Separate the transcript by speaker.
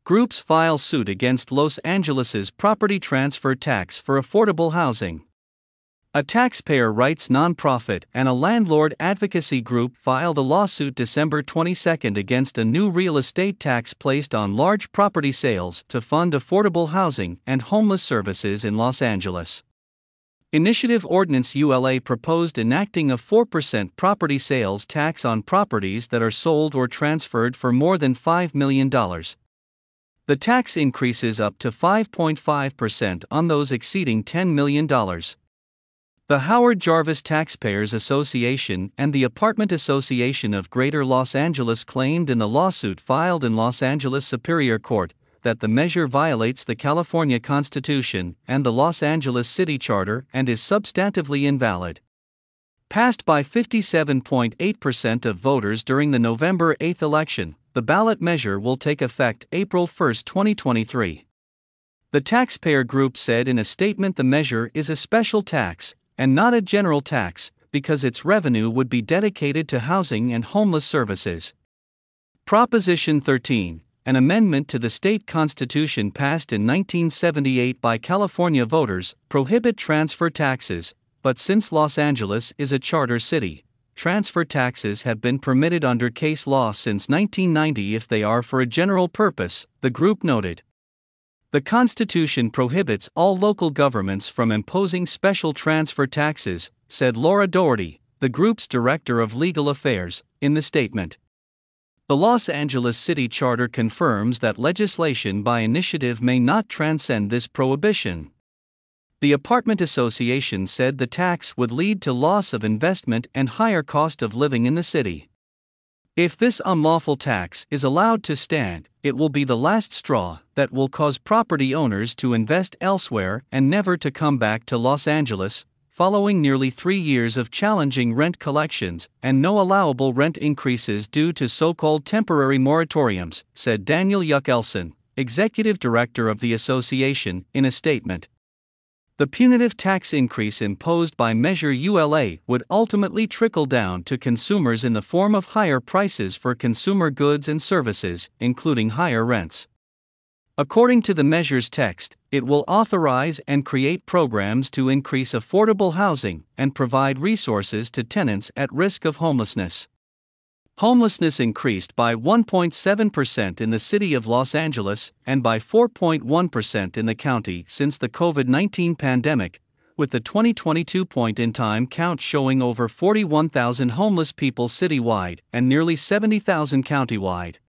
Speaker 1: Groups file suit against Los Angeles's property transfer tax for affordable housing. A taxpayer rights nonprofit and a landlord advocacy group filed a lawsuit December 22 against a new real estate tax placed on large property sales to fund affordable housing and homeless services in Los Angeles. Initiative Ordinance ULA proposed enacting a 4% property sales tax on properties that are sold or transferred for more than $5 million. The tax increases up to 5.5% on those exceeding $10 million. The Howard Jarvis Taxpayers Association and the Apartment Association of Greater Los Angeles claimed in the lawsuit filed in Los Angeles Superior Court that the measure violates the California Constitution and the Los Angeles City Charter and is substantively invalid. Passed by 57.8% of voters during the November 8 election, the ballot measure will take effect April 1, 2023. The taxpayer group said in a statement the measure is a special tax and not a general tax, because its revenue would be dedicated to housing and homeless services. Proposition 13, an amendment to the state constitution passed in 1978 by California voters, prohibit transfer taxes, but since Los Angeles is a charter city, transfer taxes have been permitted under case law since 1990 if they are for a general purpose, the group noted. The Constitution prohibits all local governments from imposing special transfer taxes, said Laura Doherty, the group's director of legal affairs, in the statement. The Los Angeles City Charter confirms that legislation by initiative may not transcend this prohibition. The Apartment Association said the tax would lead to loss of investment and higher cost of living in the city. If this unlawful tax is allowed to stand, it will be the last straw that will cause property owners to invest elsewhere and never to come back to Los Angeles, following nearly 3 years of challenging rent collections and no allowable rent increases due to so-called temporary moratoriums, said Daniel Yuck-Elson, executive director of the association, in a statement. The punitive tax increase imposed by Measure ULA would ultimately trickle down to consumers in the form of higher prices for consumer goods and services, including higher rents. According to the measure's text, it will authorize and create programs to increase affordable housing and provide resources to tenants at risk of homelessness. Homelessness increased by 1.7% in the city of Los Angeles and by 4.1% in the county since the COVID-19 pandemic, with the 2022 point-in-time count showing over 41,000 homeless people citywide and nearly 70,000 countywide.